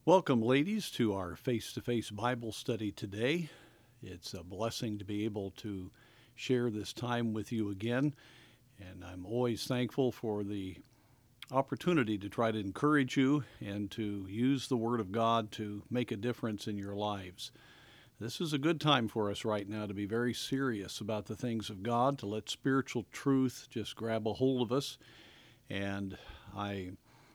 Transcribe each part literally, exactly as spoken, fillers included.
Welcome, ladies, to our face to face Bible study today. It's a blessing to be able to share this time with you again, and I'm always thankful for the opportunity to try to encourage you and to use the Word of God to make a difference in your lives. This is a good time for us right now to be very serious about the things of God, to let spiritual truth just grab a hold of us. And I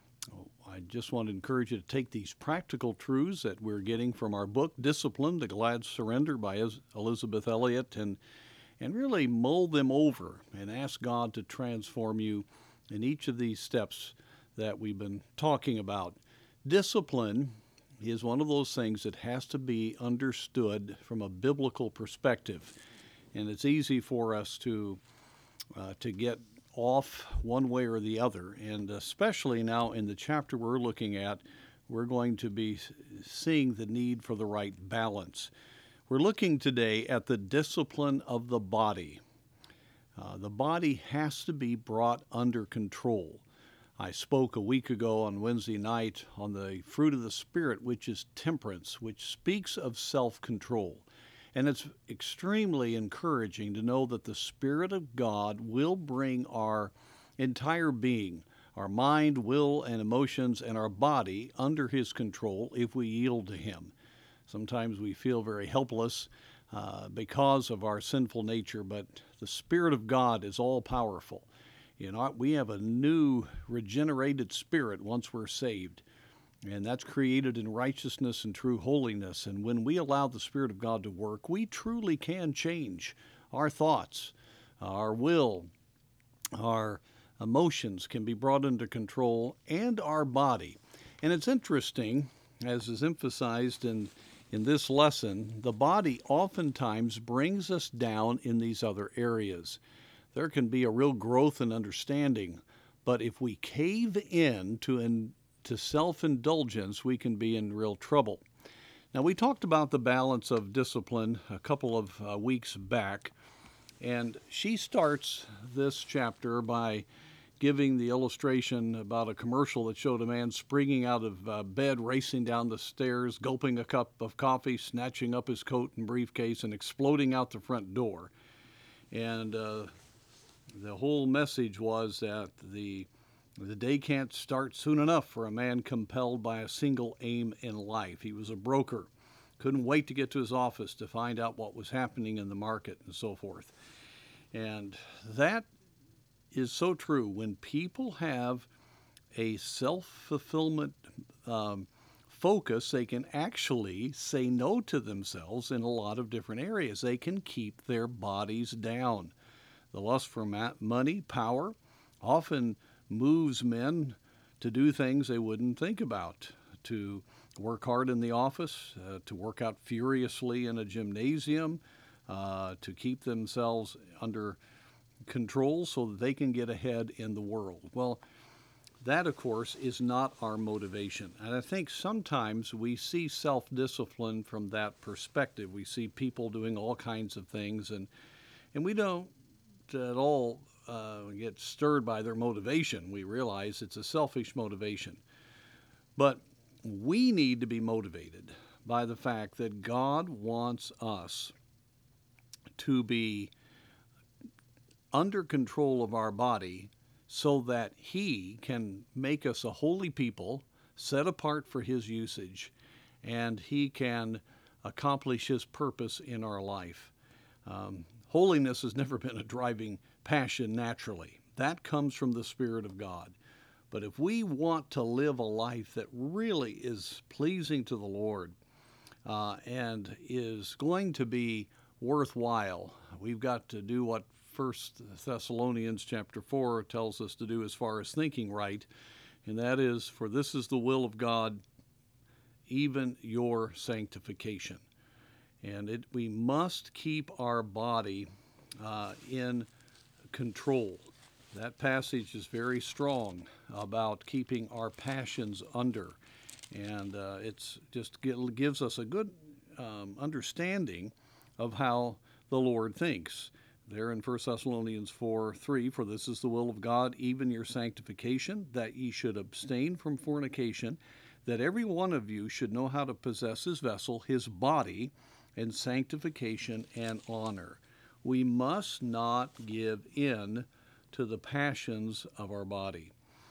I just want to encourage you to take these practical truths that we're getting from our book, Discipline, The Glad Surrender by Elisabeth Elliot, and, and really mull them over and ask God to transform you in each of these steps that we've been talking about. Discipline is one of those things that has to be understood from a biblical perspective. And it's easy for us to, uh, to get off one way or the other, and especially now in the chapter we're looking at, we're going to be seeing the need for the right balance. We're looking today at the discipline of the body. Uh, the body has to be brought under control. I spoke a week ago on Wednesday night on the fruit of the Spirit, which is temperance, which speaks of self-control. And it's extremely encouraging to know that the Spirit of God will bring our entire being, our mind, will, and emotions, and our body under His control if we yield to Him. Sometimes we feel very helpless uh, because of our sinful nature, but the Spirit of God is all-powerful. You know, we have a new regenerated spirit once we're saved. And that's created in righteousness and true holiness. And when we allow the Spirit of God to work, we truly can change our thoughts, our will, our emotions can be brought under control, and our body. And it's interesting, as is emphasized in, in this lesson, the body oftentimes brings us down in these other areas. There can be a real growth in understanding, but if we cave in to an to self-indulgence, we can be in real trouble. Now, we talked about the balance of discipline a couple of uh, weeks back, and she starts this chapter by giving the illustration about a commercial that showed a man springing out of uh, bed, racing down the stairs, gulping a cup of coffee, snatching up his coat and briefcase, and exploding out the front door. And uh, the whole message was that the The day can't start soon enough for a man compelled by a single aim in life. He was a broker, couldn't wait to get to his office to find out what was happening in the market and so forth. And that is so true. When people have a self-fulfillment um, focus, they can actually say no to themselves in a lot of different areas. They can keep their bodies down. The lust for money, power, often moves men to do things they wouldn't think about, to work hard in the office, uh, to work out furiously in a gymnasium, uh, to keep themselves under control so that they can get ahead in the world. Well, that, of course, is not our motivation. And I think sometimes we see self-discipline from that perspective. We see people doing all kinds of things, and, and we don't at all Uh, get stirred by their motivation. We realize it's a selfish motivation. But we need to be motivated by the fact that God wants us to be under control of our body so that He can make us a holy people, set apart for His usage, and He can accomplish His purpose in our life. Um, holiness has never been a driving passion naturally. That comes from the Spirit of God. But if we want to live a life that really is pleasing to the Lord uh, and is going to be worthwhile, we've got to do what First Thessalonians chapter four tells us to do as far as thinking right, and that is, for this is the will of God, even your sanctification. And it, we must keep our body uh, in control. That passage is very strong about keeping our passions under, and uh, it's just it gives us a good um, understanding of how the Lord thinks. There in First Thessalonians four three, for this is the will of God, even your sanctification, that ye should abstain from fornication, that every one of you should know how to possess his vessel, his body, in sanctification and honor. We must not give in to the passions of our body.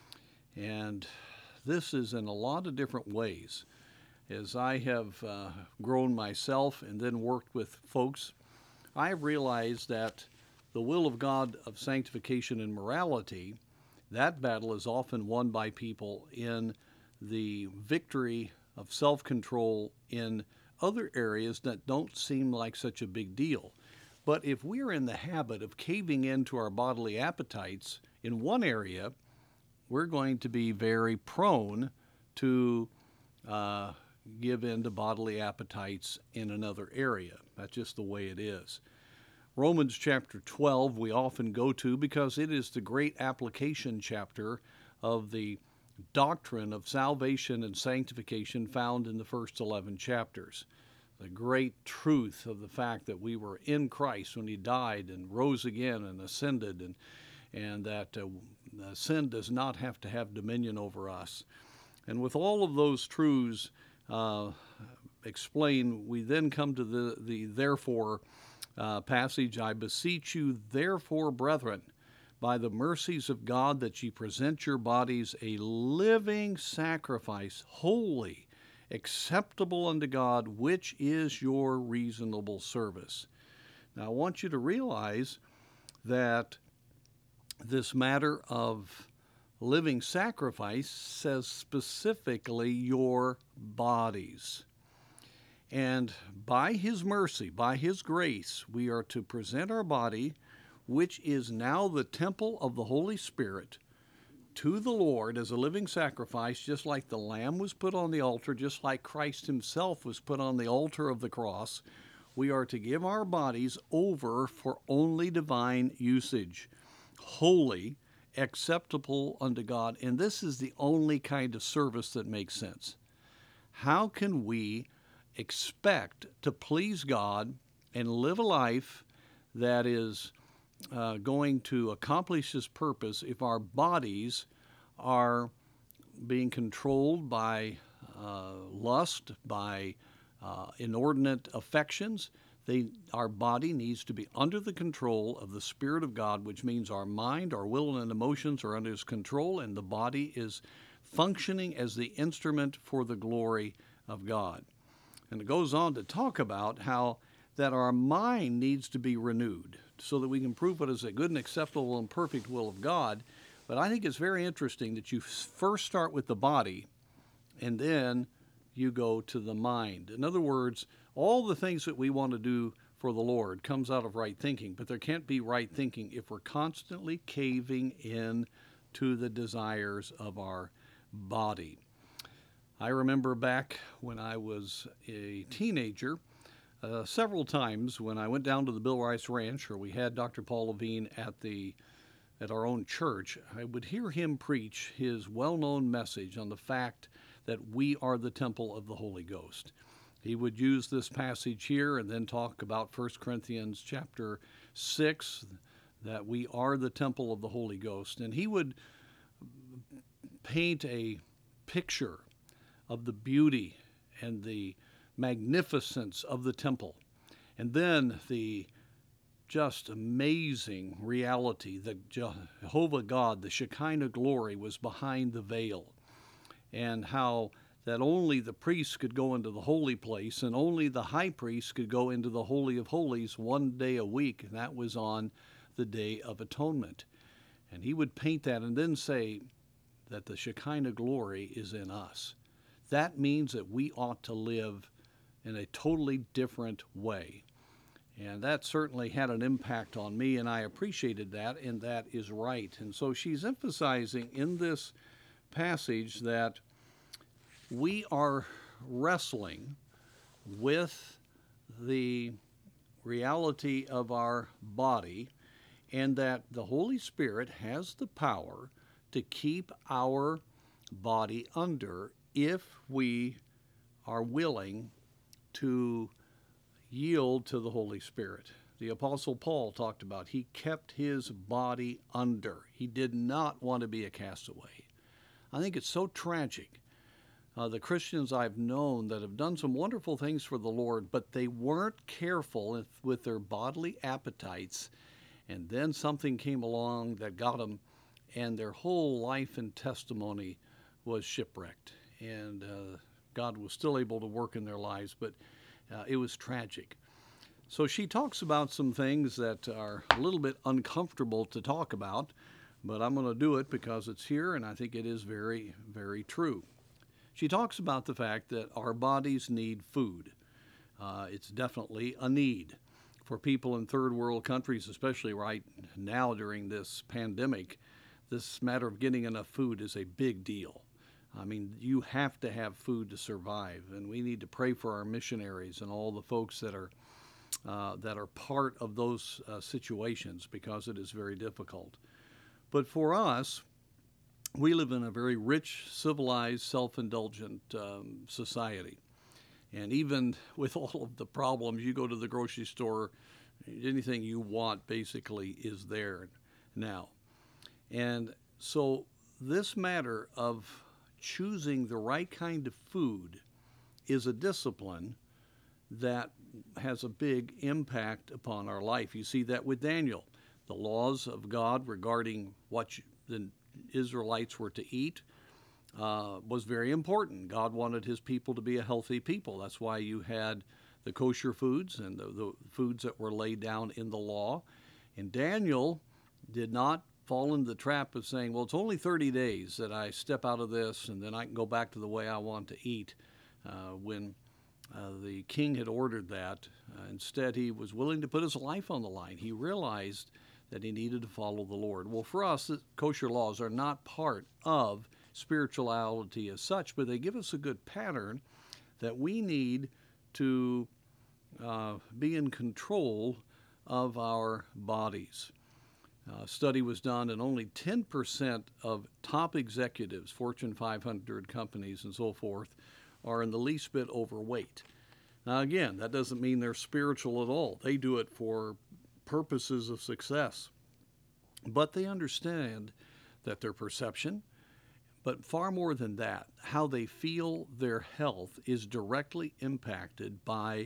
And this is in a lot of different ways. As I have uh, grown myself and then worked with folks, I have realized that the will of God of sanctification and morality, that battle is often won by people in the victory of self-control in other areas that don't seem like such a big deal. But if we're in the habit of caving into our bodily appetites in one area, we're going to be very prone to uh, give in to bodily appetites in another area. That's just the way it is. Romans chapter twelve we often go to because it is the great application chapter of the doctrine of salvation and sanctification found in the first eleven chapters. The great truth of the fact that we were in Christ when he died and rose again and ascended, and, and that uh, sin does not have to have dominion over us. And with all of those truths uh, explained, we then come to the, the therefore uh, passage. I beseech you, therefore, brethren, by the mercies of God, that ye present your bodies a living sacrifice, holy, acceptable unto God, which is your reasonable service. Now, I want you to realize that this matter of living sacrifice says specifically your bodies. And by his mercy, by his grace, we are to present our body, which is now the temple of the Holy Spirit, to the Lord as a living sacrifice, just like the lamb was put on the altar, just like Christ himself was put on the altar of the cross. We are to give our bodies over for only divine usage, holy, acceptable unto God. And this is the only kind of service that makes sense. How can we expect to please God and live a life that is uh, going to accomplish his purpose if our bodies are being controlled by uh, lust, by uh, inordinate affections? They, our body needs to be under the control of the Spirit of God, which means our mind, our will, and emotions are under his control, and the body is functioning as the instrument for the glory of God. And it goes on to talk about how that our mind needs to be renewed so that we can prove what is a good and acceptable and perfect will of God. But I think it's very interesting that you first start with the body and then you go to the mind. In other words, all the things that we want to do for the Lord comes out of right thinking, but there can't be right thinking if we're constantly caving in to the desires of our body. I remember back when I was a teenager, uh, several times when I went down to the Bill Rice Ranch, or we had Doctor Paul Levine at the at our own church, I would hear him preach his well-known message on the fact that we are the temple of the Holy Ghost. He would use this passage here and then talk about First Corinthians chapter six, that we are the temple of the Holy Ghost. And he would paint a picture of the beauty and the magnificence of the temple. And then the just amazing reality that Jehovah God, the Shekinah glory, was behind the veil, and how that only the priests could go into the holy place and only the high priest could go into the Holy of Holies one day a week, and that was on the Day of Atonement. And he would paint that and then say that the Shekinah glory is in us. That means that we ought to live in a totally different way. And that certainly had an impact on me, and I appreciated that, and that is right. And so she's emphasizing in this passage that we are wrestling with the reality of our body, and that the Holy Spirit has the power to keep our body under if we are willing to yield to the Holy Spirit. The Apostle Paul talked about he kept his body under. He did not want to be a castaway. I think it's so tragic uh, the Christians I've known that have done some wonderful things for the Lord, but they weren't careful if, with their bodily appetites, and then something came along that got them, and their whole life and testimony was shipwrecked. And uh, God was still able to work in their lives, but uh, it was tragic. So she talks about some things that are a little bit uncomfortable to talk about, but I'm going to do it because it's here, and I think it is very, very true. She talks about the fact that our bodies need food. Uh, it's definitely a need. For people in third world countries, especially right now during this pandemic, this matter of getting enough food is a big deal. I mean, you have to have food to survive, and we need to pray for our missionaries and all the folks that are uh, that are part of those uh, situations, because it is very difficult. But for us, we live in a very rich, civilized, self-indulgent um, society. And even with all of the problems, you go to the grocery store, anything you want basically is there now. And so this matter of choosing the right kind of food is a discipline that has a big impact upon our life. You see that with Daniel. The laws of God regarding what you, the Israelites were to eat uh, was very important. God wanted his people to be a healthy people. That's why you had the kosher foods and the, the foods that were laid down in the law. And Daniel did not fall into the trap of saying, well, it's only thirty days that I step out of this and then I can go back to the way I want to eat. Uh, when uh, the king had ordered that, uh, instead he was willing to put his life on the line. He realized that he needed to follow the Lord. Well, for us, kosher laws are not part of spirituality as such, but they give us a good pattern that we need to uh, be in control of our bodies. A study was done, and only ten percent of top executives, Fortune five hundred companies and so forth, are in the least bit overweight. Now, again, that doesn't mean they're spiritual at all. They do it for purposes of success. But they understand that their perception, but far more than that, how they feel their health is directly impacted by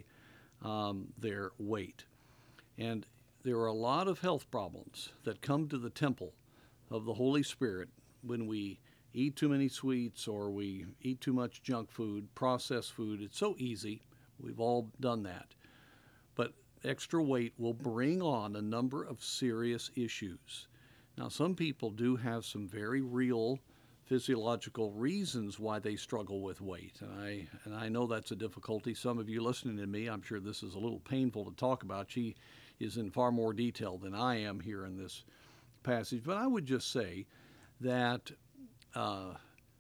um, their weight. And there are a lot of health problems that come to the temple of the Holy Spirit when we eat too many sweets or we eat too much junk food, processed food. It's so easy. We've all done that. But extra weight will bring on a number of serious issues. Now, some people do have some very real physiological reasons why they struggle with weight, and I and I know that's a difficulty. Some of you listening to me, I'm sure this is a little painful to talk about. She is in far more detail than I am here in this passage, but I would just say that uh,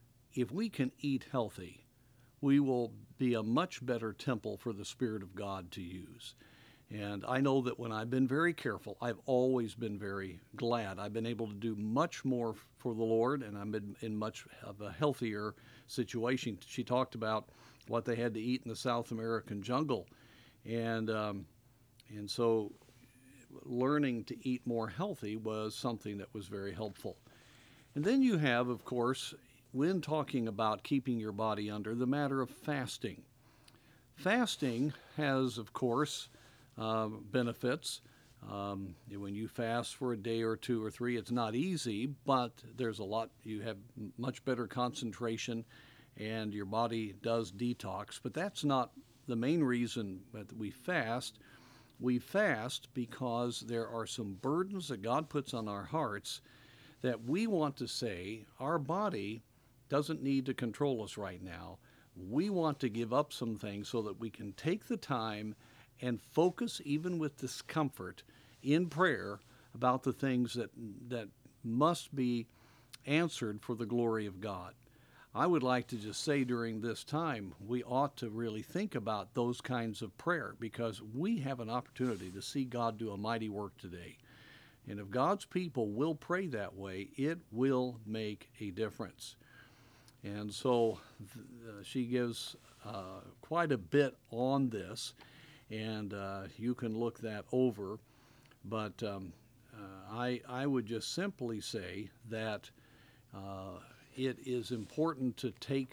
if we can eat healthy, we will be a much better temple for the Spirit of God to use. And I know that when I've been very careful, I've always been very glad. I've been able to do much more for the Lord, and I'm in, in much of a healthier situation. She talked about what they had to eat in the South American jungle. And, um, and so learning to eat more healthy was something that was very helpful. And then you have, of course, when talking about keeping your body under, the matter of fasting. Fasting has, of course, Uh, benefits. Um, when you fast for a day or two or three, it's not easy, but there's a lot, you have much better concentration and your body does detox. But that's not the main reason that we fast. We fast because there are some burdens that God puts on our hearts that we want to say, our body doesn't need to control us right now. We want to give up some things so that we can take the time and focus, even with discomfort, in prayer about the things that that must be answered for the glory of God. I would like to just say during this time, we ought to really think about those kinds of prayer, because we have an opportunity to see God do a mighty work today. And if God's people will pray that way, it will make a difference. And so uh, she gives uh, quite a bit on this. And uh, you can look that over. But um, uh, I, I would just simply say that uh, it is important to take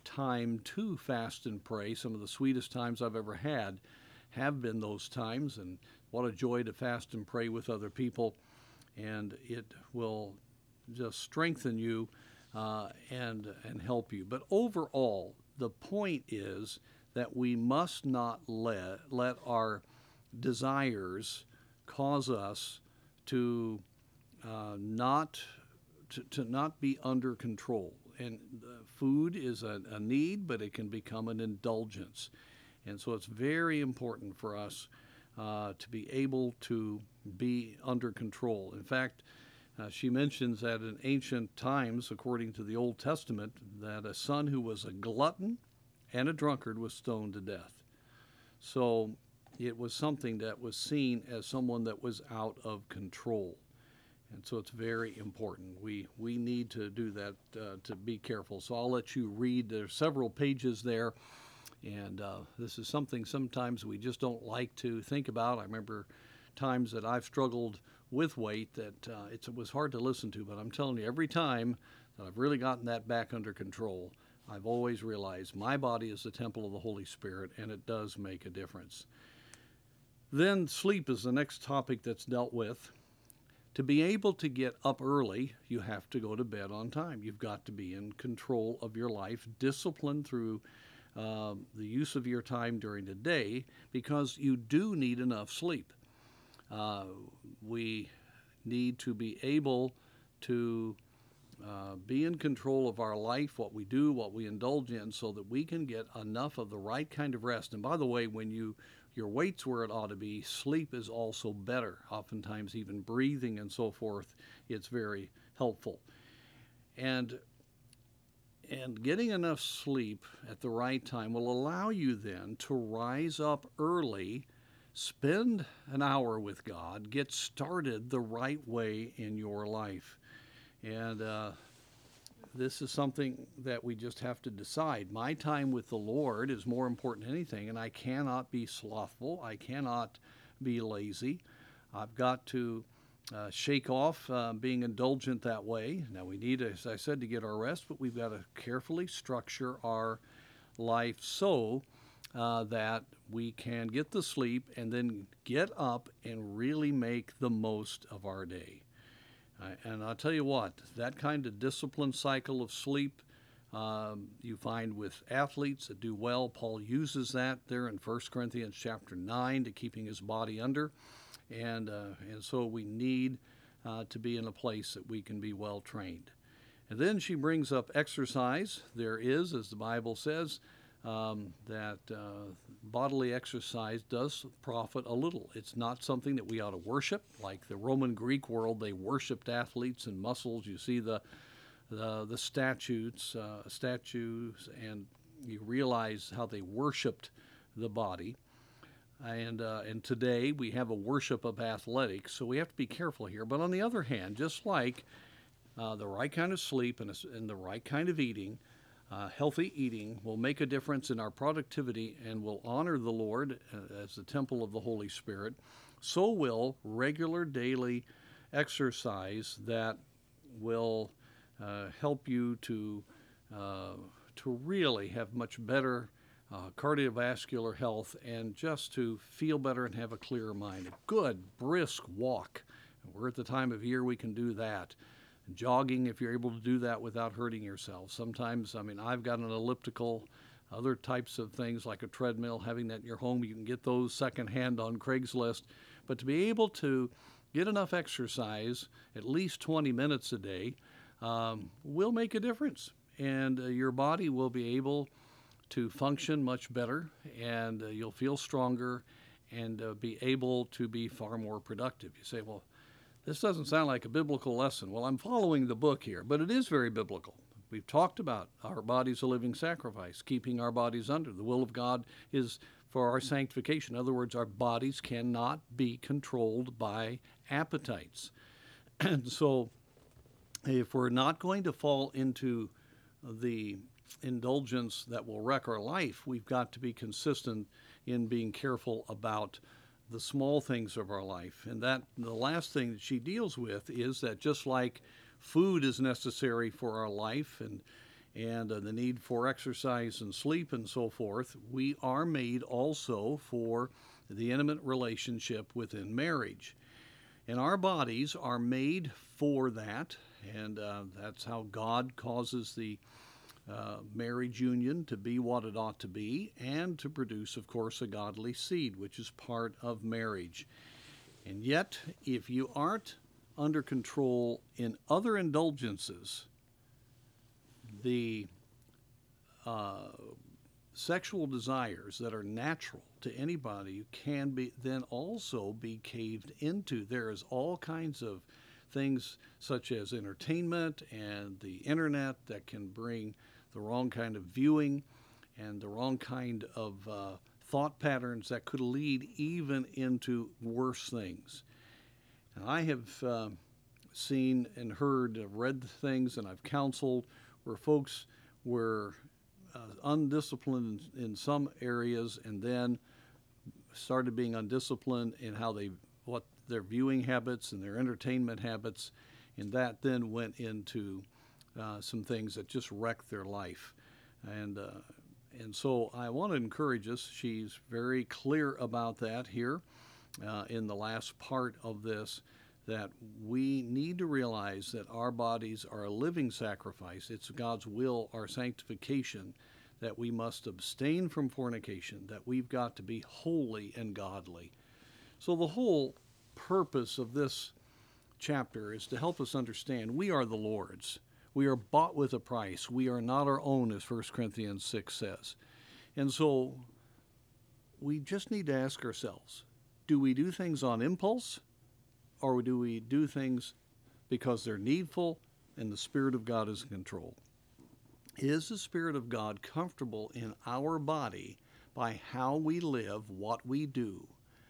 time to fast and pray. Some of the sweetest times I've ever had have been those times, and what a joy to fast and pray with other people. And it will just strengthen you uh, and and help you. But overall, the point is that we must not let let our desires cause us to uh, not to, to not be under control. And uh, food is a, a need, but it can become an indulgence. And so it's very important for us uh, to be able to be under control. In fact, uh, she mentions that in ancient times, according to the Old Testament, that a son who was a glutton and a drunkard was stoned to death. So it was something that was seen as someone that was out of control. And so it's very important. We we need to do that, uh, to be careful. So I'll let you read. There's several pages there. And uh, this is something sometimes we just don't like to think about. I remember times that I've struggled with weight that uh, it's, it was hard to listen to. But I'm telling you, every time that I've really gotten that back under control, I've always realized my body is the temple of the Holy Spirit, and it does make a difference. Then sleep is the next topic that's dealt with. To be able to get up early, you have to go to bed on time. You've got to be in control of your life, disciplined through uh, the use of your time during the day, because you do need enough sleep. Uh, we need to be able to uh, be in control of our life, what we do, what we indulge in, so that we can get enough of the right kind of rest. And by the way, when you your weight's where it ought to be, sleep is also better. Oftentimes even breathing and so forth, it's very helpful. And and getting enough sleep at the right time will allow you then to rise up early, spend an hour with God, get started the right way in your life. And uh, this is something that we just have to decide. My time with the Lord is more important than anything, and I cannot be slothful. I cannot be lazy. I've got to uh, shake off uh, being indulgent that way. Now, we need, as I said, to get our rest, but we've got to carefully structure our life so uh, that we can get the sleep and then get up and really make the most of our day. And I'll tell you what, that kind of disciplined cycle of sleep um, you find with athletes that do well. Paul uses that there in First Corinthians chapter nine to keeping his body under. And, uh, and so we need uh, to be in a place that we can be well trained. And then she brings up exercise. There is, as the Bible says, Um, that uh, bodily exercise does profit a little. It's not something that we ought to worship. Like the Roman Greek world, they worshipped athletes and muscles. You see the the, the statues, uh, statues, and you realize how they worshipped the body. And uh, and today we have a worship of athletics, so we have to be careful here. But on the other hand, just like uh, the right kind of sleep and, a, and the right kind of eating, Uh, healthy eating will make a difference in our productivity and will honor the Lord uh, as the temple of the Holy Spirit. So will regular daily exercise that will uh, help you to uh, to really have much better uh, cardiovascular health and just to feel better and have a clearer mind. A good, brisk walk. We're at the time of year we can do that. Jogging, if you're able to do that without hurting yourself. Sometimes, I mean, I've got an elliptical, other types of things like a treadmill, having that in your home, you can get those secondhand on Craigslist. But to be able to get enough exercise, at least twenty minutes a day, um, will make a difference. And uh, your body will be able to function much better, and uh, you'll feel stronger and uh, be able to be far more productive. You say, well, this doesn't sound like a biblical lesson. Well, I'm following the book here, but it is very biblical. We've talked about our body's a living sacrifice, keeping our bodies under. The will of God is for our sanctification. In other words, our bodies cannot be controlled by appetites. And so if we're not going to fall into the indulgence that will wreck our life, we've got to be consistent in being careful about the small things of our life. And that the last thing that she deals with is that just like food is necessary for our life, and and uh, the need for exercise and sleep and so forth, we are made also for the intimate relationship within marriage. And our bodies are made for that, and uh, that's how God causes the uh, marriage union to be what it ought to be, and to produce, of course, a godly seed, which is part of marriage. And yet, if you aren't under control in other indulgences, the uh, sexual desires that are natural to anybody can be then also be caved into. There is all kinds of things such as entertainment and the internet that can bring the wrong kind of viewing and the wrong kind of uh, thought patterns that could lead even into worse things. And I have uh, seen and heard, uh, read things, and I've counseled where folks were uh, undisciplined in, in some areas, and then started being undisciplined in how they, what their viewing habits and their entertainment habits, and that then went into uh, some things that just wrecked their life. And uh, and so I want to encourage us. She's very clear about that here uh, in the last part of this, that we need to realize that our bodies are a living sacrifice. It's God's will, our sanctification, that we must abstain from fornication, that we've got to be holy and godly. So the whole purpose of this chapter is to help us understand we are the Lord's. We are bought with a price. We are not our own, as First Corinthians six says. And so we just need to ask ourselves, do we do things on impulse, or do we do things because they're needful and the Spirit of God is in control? Is the Spirit of God comfortable in our body by how we live, what we do?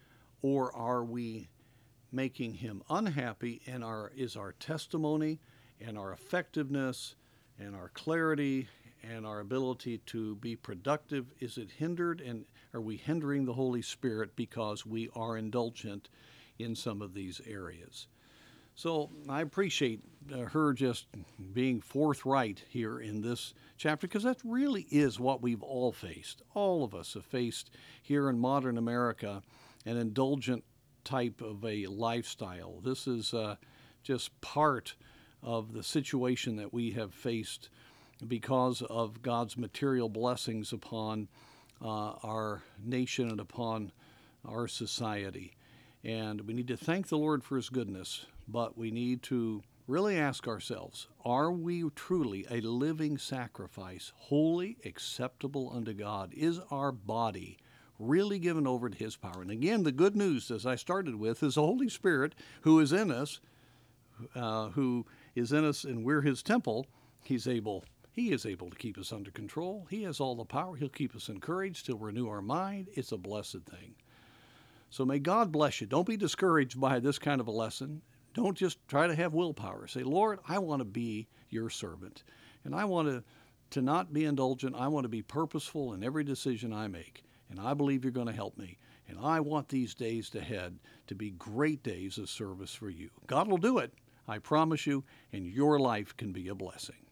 Or are we making him unhappy, and our is our testimony and our effectiveness and our clarity and our ability to be productive, is it hindered, and are we hindering the Holy Spirit because we are indulgent in some of these areas? So I appreciate uh, her just being forthright here in this chapter, because that really is what we've all faced. All of us have faced here in modern America an indulgent type of a lifestyle. This is uh, just part of the situation that we have faced because of God's material blessings upon uh, our nation and upon our society. And we need to thank the Lord for his goodness, but we need to really ask ourselves, are we truly a living sacrifice, holy, acceptable unto God? Is our body really given over to his power? And again, the good news, as I started with, is the Holy Spirit who is in us, uh, who is in us, and we're his temple. He's able, he is able to keep us under control. He has all the power. He'll keep us encouraged. He'll renew our mind. It's a blessed thing. So may God bless you. Don't be discouraged by this kind of a lesson. Don't just try to have willpower. Say, Lord, I want to be your servant, and I want to, to not be indulgent. I want to be purposeful in every decision I make, and I believe you're going to help me. And I want these days ahead to be great days of service for you. God will do it, I promise you, and your life can be a blessing.